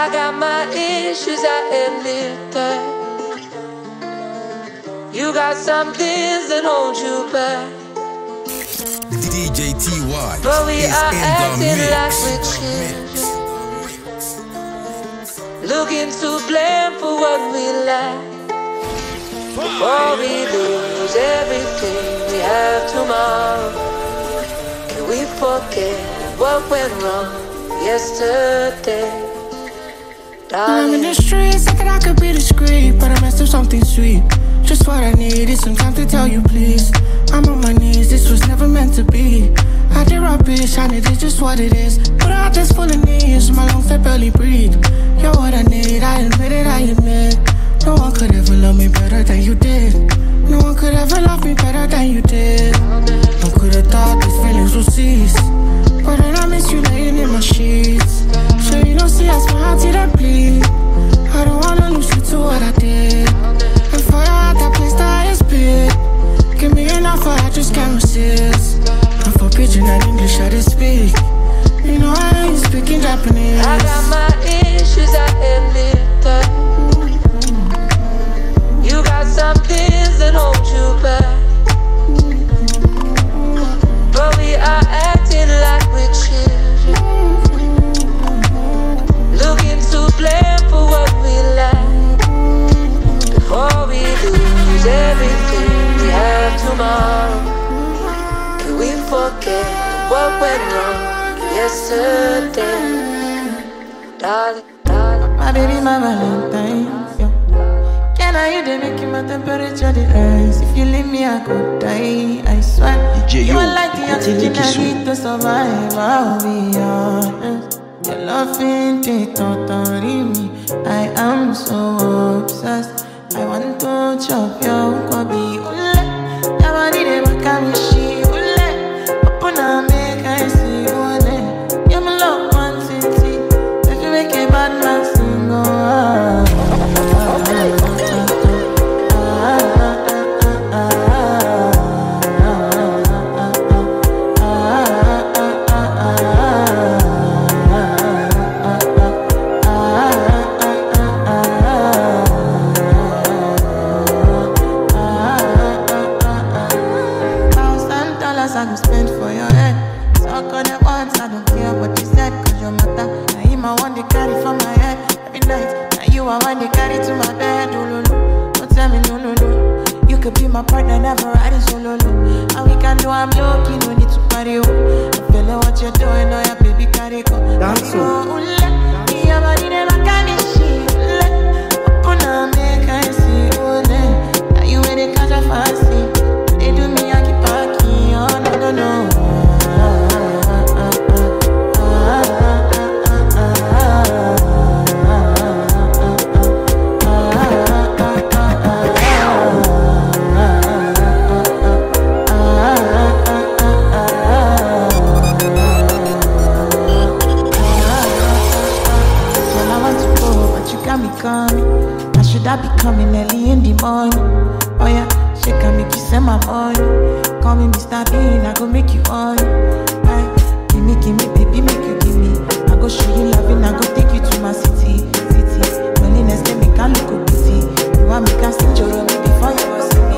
I got my issues, I admit that. You got some things that hold you back. DJ TY, but we are acting like we're children, looking to blame for what we lack. Before we lose everything we have tomorrow, can we forget what went wrong yesterday? I'm in the streets, thinking I could be discreet, but I messed up something sweet. Just what I need is some time to tell you, please. I'm on my knees, this was never meant to be. I did rubbish, and it is just what it is. But I just full of knees, my lungs that barely breathe. You're what I need, I admit it, I admit. No one could ever love me better than you did. No one could ever love me better than you did. I could have thought these feelings would cease, but then I miss you laying in my sheets. So you don't see I smile till I bleed. I don't wanna lose you to what I did. And for that, that place the highest bid. Give me an offer, I just can't resist. And for pidgin and English, I just speak. You know I ain't speaking Japanese. I got my issues, I admit that. You got some things that hold you back, but we are acting like we're children, looking to blame for what we lack. Before we lose everything we have tomorrow, can we forget what went wrong yesterday? Darling, darling. My baby, my valentine, yeah. Can I you they making my temperature the rise? If you leave me, I could die, I swear. You are like the oxygen I need to survive, I'll be honest. Your love ain't it, totally me. I am so obsessed. I want to chop your kwabi, ule. Your body, they make me she, ule. Open up, make I see, ule. You're my love, one city. If you make a bad man sing, oh, I go spend for your head. Suck on it once, I don't care what you said. Cause your matter, now him I want to carry for my head. Every night, now you I want to carry to my bed. Oh, no, no, don't tell me no, no, no. You could be my partner, never riding solo, no. And we can do, I'm lucky, no need to party, oh. I'm feeling what you're doing, oh yeah, baby, carry go. Dance, oh, your body never can be shit. Open up, make I see, oh, now you ready, cause I fancy. They do me, I keep parking, oh, no, no, no. I should I be coming early in the morning? Oh yeah, she can make you send my money. Call me Mr. Bean, I go make you on. Give me, baby, make you give me. I go show you loving, I go take you to my city. Loneliness can make a look busy. You want me to sing your me before you go see me.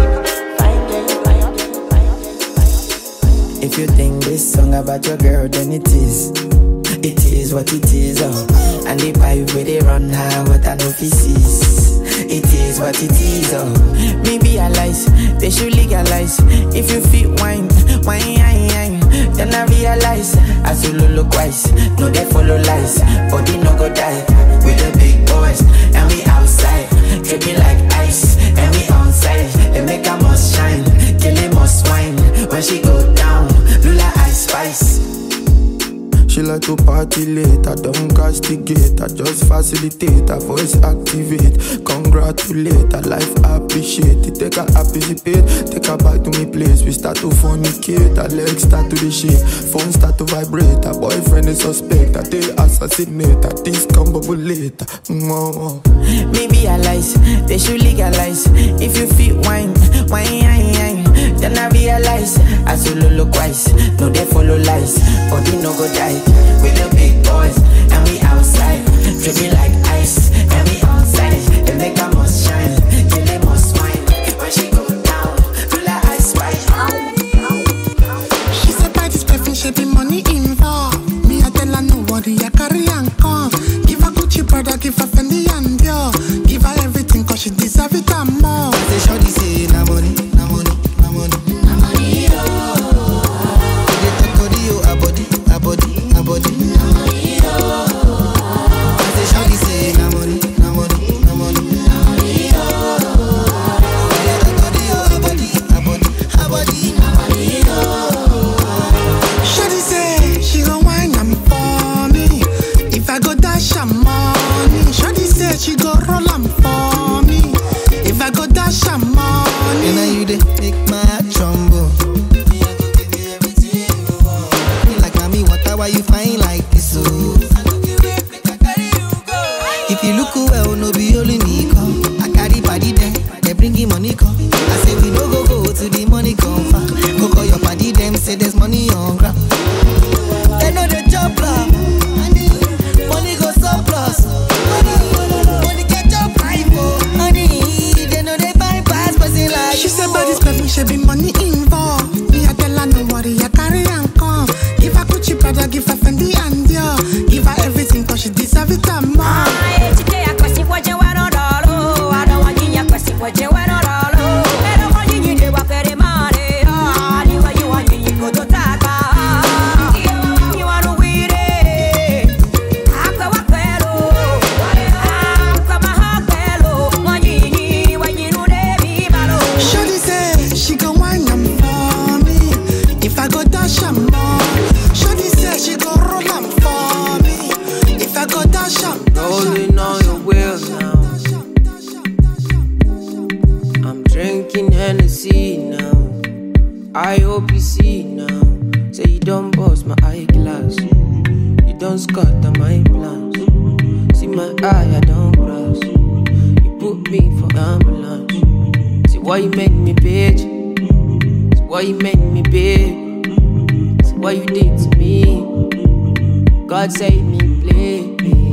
If you think this song about your girl, then it is. It is what it is, oh. And the pipe where they run high, what I know this is. It is what it is, oh. Maybe I lies, they should legalize. If you feel wine, then I realize I solo look wise, no they follow lies. Body no go die, with the big boys. And we outside, dripping like ice. And we outside, they make a must shine. Kill him must wine, when she go down, Lula ice spice. She like to party late, I don't castigate, I just facilitate, her voice activate. Congratulate, her life appreciate it. Take her participate, take her back to me place. We start to fornicate, her legs start to the shake. Phone start to vibrate, her boyfriend is suspect. I take assassinate, her this come bubble later. Maybe I lies, they should legalize. If you feel wine, then I realize I solo look wise, no they follow lies. Body no go die, with the big boys, and we outside, scatter my plans. See my eye, I don't cross. You put me for ambulance. See why you make me bitch. See why you make me big. See what you did to me. God save me, please.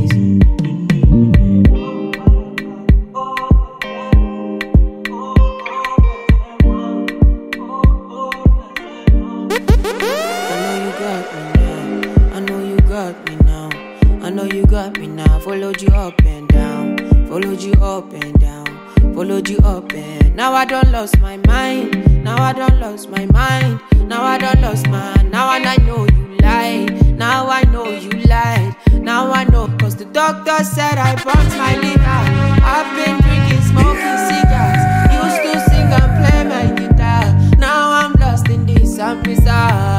Followed you up and down, followed you up and down, followed you up and now I don't lost my mind, now I don't lost my mind, now I don't lost my, now and I know you lied, now I know you lied, now I know, cause the doctor said I burnt my liver, I've been drinking, smoking cigars, used to sing and play my guitar, now I'm lost in this and bizarre.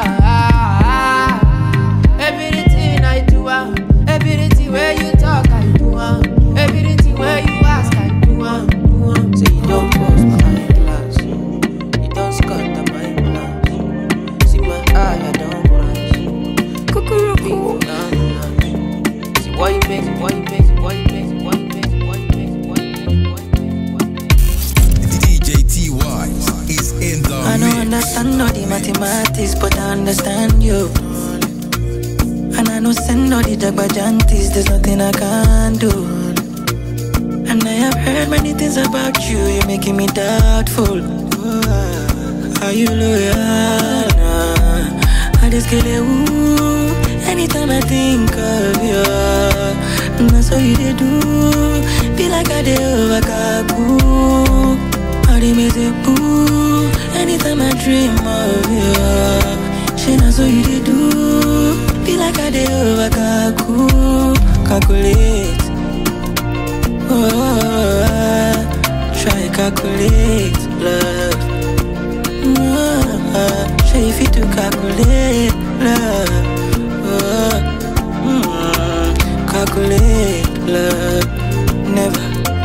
Everything I do, everything where you talk, I do everything where you ask, I do so you don't close my eyeglass, you don't scatter my plans. See my eye, I don't crash. Cuckoo, see why you make it, why you make it, why you make it, why you make it, why you make it, why you make it. DJ TY is in the I don't understand all the mathematics, but I understand you. And I know send all the jagbajantis, there's nothing I can't do. And I have heard many things about you, you're making me doubtful. Are you loyal? I just get it, ooh, anytime I think of you. And that's all you did do, feel like I did overkaku. How they make it boo, anytime I dream of you. She knows what you did do, feel like I did overkaku. Calculate, oh, try calculate, love. Show you fit to calculate, love. Calculate, love. Never.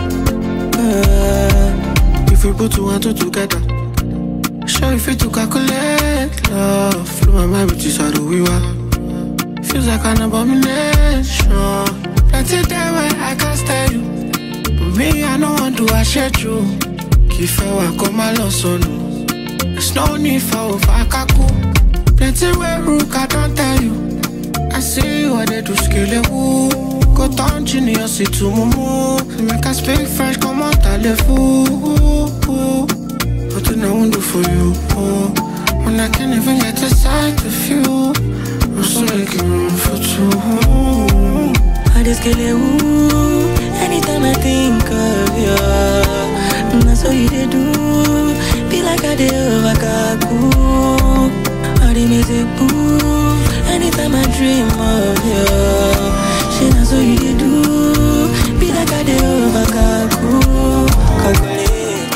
If we put two and two together, show you fit to calculate, love. Flow my mind with this, how do we work? Feels like an abomination. Plenty there where I can't stay you, but me, I don't want to share you. If I come along, there's no need for overkaku. Plenty where rook, I don't tell you. I see what they do, skill it, woo. Go down genius, it's to mumu. Make us speak French, come on, tell-le-fou. What do I want to do for you? When I can't even get a sight of you, I'm so making room for two. I just get it, ooh, anytime I think of you. And that's all you did do, feel like I did overkaku. How they make it boo, anytime I dream of you. She knows what you did do, feel like I did overkaku. Calculate,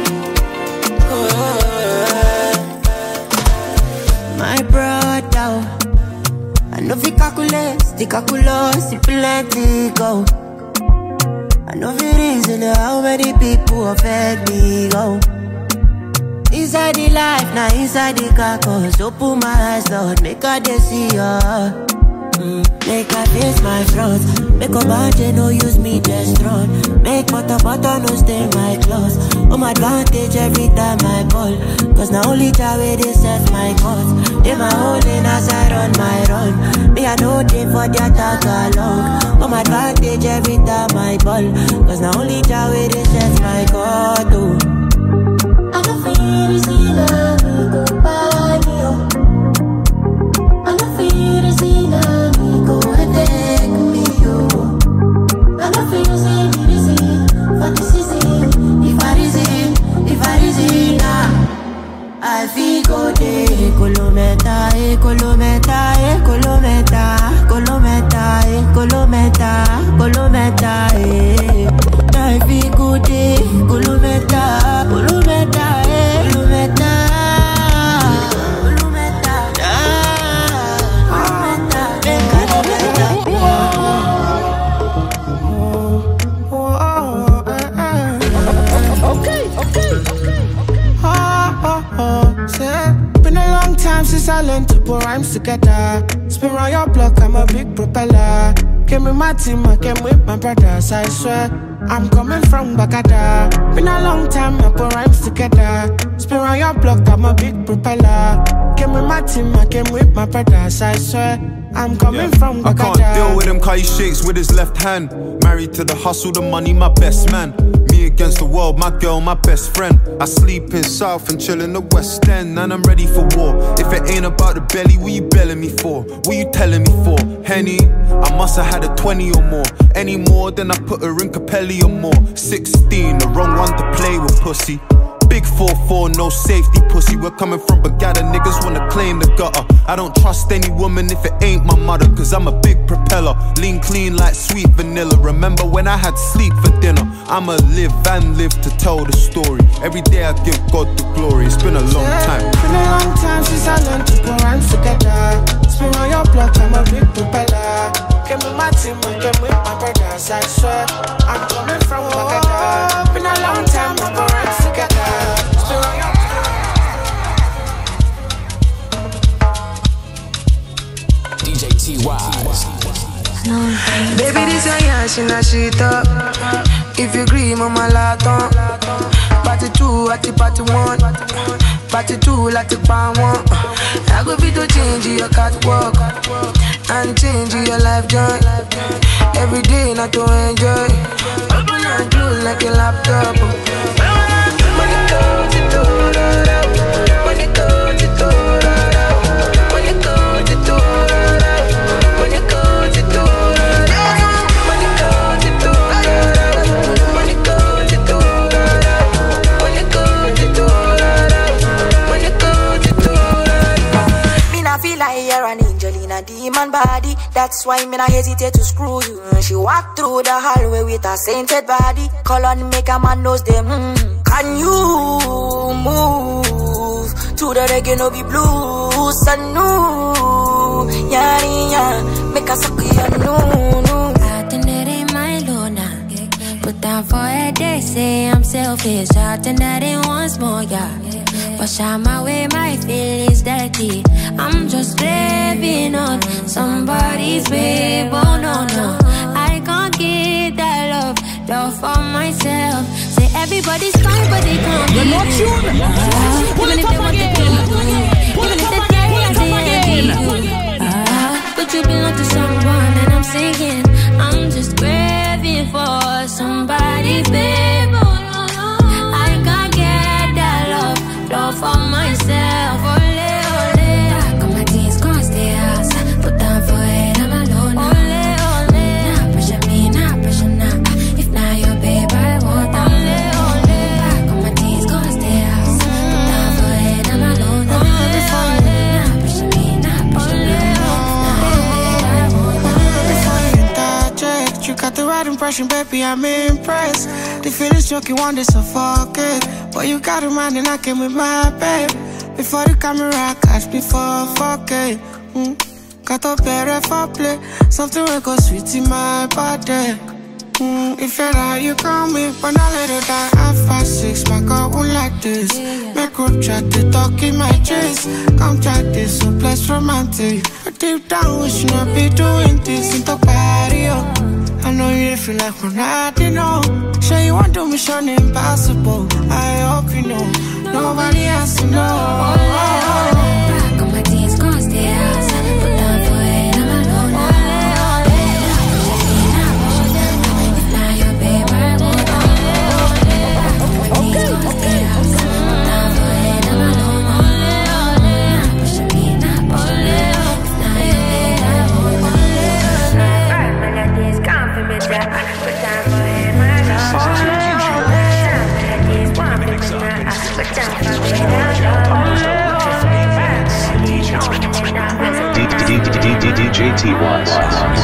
my brother, I know if you calculate, the calculus, the plenty go. I know if it reason how many people affect me go. Inside the life, now inside the carcass. Open my eyes, Lord, make her they see ya. Make her face my front. Make a body no use me just run. Make butter no stay my clothes. Home advantage every time I ball. Cause now only that way they set my cause. They my holding as I run my run. Me I know they for the attack along. Home advantage every time I ball. Cause now only that way they set my cause. Oh. I don't feel easy love, go by me, oh. I don't feel easy love, go and take me, oh. I don't feel easy, for this is it. If I reason, now I feel go day, kolometa, kolometa, kolometa, kolometa, kolometa, kolometa, I feel go day, kolometa, kolometa, kolometa, Been a long time since I learned to put rhymes together. Spin around your block, I'm a big propeller. Came with my team, I came with my brothers, I swear. I'm coming from Bagada. Been a long time, I put rhymes together. Spin around your block, I'm a big propeller. Came with my team, I came with my brothers, I swear. I'm coming from Bagada. I can't deal with him cause he shakes with his left hand. Married to the hustle, the money, my best man. Me against the world, my girl, my best friend. I sleep in South and chill in the West End, and I'm ready for war. If it ain't about the belly, what you belling me for? What you telling me for? Henny, I must have had a 20 or more. Any more than I put her in Capelli or more. 16, the wrong one to play with, pussy. Big 4-4, no safety, pussy. We're coming from Bagada, niggas wanna claim the gutter. I don't trust any woman if it ain't my mother, cause I'm a big propeller. Lean clean like sweet vanilla. Remember when I had sleep for dinner? I'ma live and live to tell the story. Every day I give God the glory. It's been a long time. Been a long time since I learned to put rhymes together. Spin on your block, I'm a big propeller. Came with my team, I came with my brothers, I swear. I'm coming from Bagada. Been a long time, I put rhymes together. Spin on your DJ T-Wise. Baby, this a yash in a shit up. If you agree, mama laton. Party 2 at the party 1. Party 2 like the pan 1. I go be to change your catwalk and change your life joy. Every day not to enjoy. Open and close like a laptop. Money goes to money goes to money goes to money goes to feel like you're an angel in a demon body. That's why me not hesitate to screw you. She walk through the hallway with a sainted body. Call on make a man knows them. Can you move to the reggae no be blues? Sanu, yeah, make a suck you no. I think that ain't my Luna. Put down for it, they say I'm selfish. I think that ain't once more, yeah. Wash out my way, my feelings dirty. I'm just living on somebody's babe. Oh no, no, I can't get that love for myself. Say everybody's fine, but they can't be. Even if they want to be, even if they can't, but you belong to someone, and I'm singing. I'm just craving for somebody's babe. I can't get that love for myself. Ole, ole. Back on my teens, cross the house. Put down for it, I'm alone. Ole, ole. Nah, pressure me, nah, pressure nah. If not your babe, I want that. Ole, ole. Back on my teens, cross the house. Put down for it, I'm alone. Ole, ole. Nah, pressure me, nah, pressure nah. You got the right impression, baby, I'm impressed. The feelings joke, you want to suffocate. But you got a man and I came with my babe. Before the camera, catch me for fucking. Got up better for play. Something will go sweet in my body. If you're right, you call me. But I let it die at 5'6". My girl won't like this. Make group chat to talk in my chest. Come try this, so plus romantic. But deep down, we should not be doing this. In the patio, I know you feel like we're not, you know. Sure you want to mission impossible. I hope you know. Nobody has to know. Back on my teens, cross the house. Put down for it, I'm alone. If not your babe, I want. Back on my teens, cross the house. Put down for it, I'm alone. Not pushing me, not pushing me. If not your babe, I want. Melodies come for me, put down for it, my love. DJ T-Wise.